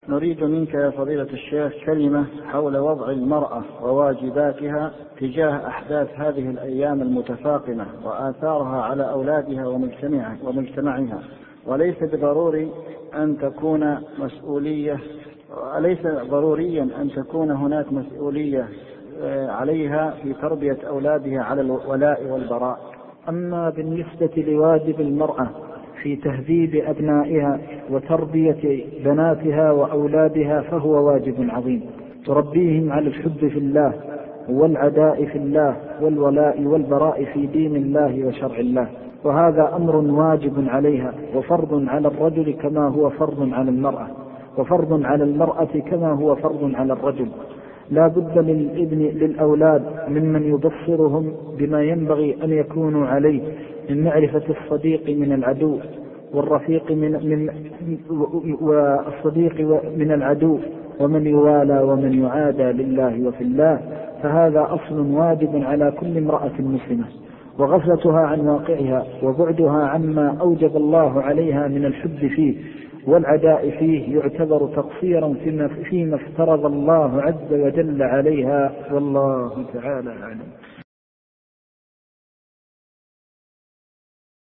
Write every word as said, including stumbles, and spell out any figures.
نريد منك يا فضيلة الشيخ كلمة حول وضع المرأة وواجباتها تجاه أحداث هذه الأيام المتفاقمة وآثارها على أولادها ومجتمعها، وليس بضروري أن تكون مسؤولية وليس ضروريا أن تكون هناك مسؤولية عليها في تربية أولادها على الولاء والبراء. أما بالنسبة لواجب المرأة في تهذيب أبنائها وتربية بناتها وأولادها فهو واجب عظيم، تربيهم على الحب في الله والعداء في الله والولاء والبراء في دين الله وشرع الله، وهذا أمر واجب عليها وفرض على الرجل كما هو فرض على المرأة، وفرض على المرأة كما هو فرض على الرجل. لا بد للابن للأولاد ممن يبصرهم بما ينبغي أن يكونوا عليه من معرفة الصديق من العدو والرفيق من, من والصديق من العدو ومن يوالى ومن يعادى لله وفي الله، فهذا أصل واجب على كل امرأة مسلمة، وغفلتها عن واقعها وبعدها عما أوجب الله عليها من الحب فيه والعداء فيه يعتبر تقصيرا فيما, فيما افترض الله عز وجل عليها، والله تعالى أعلم.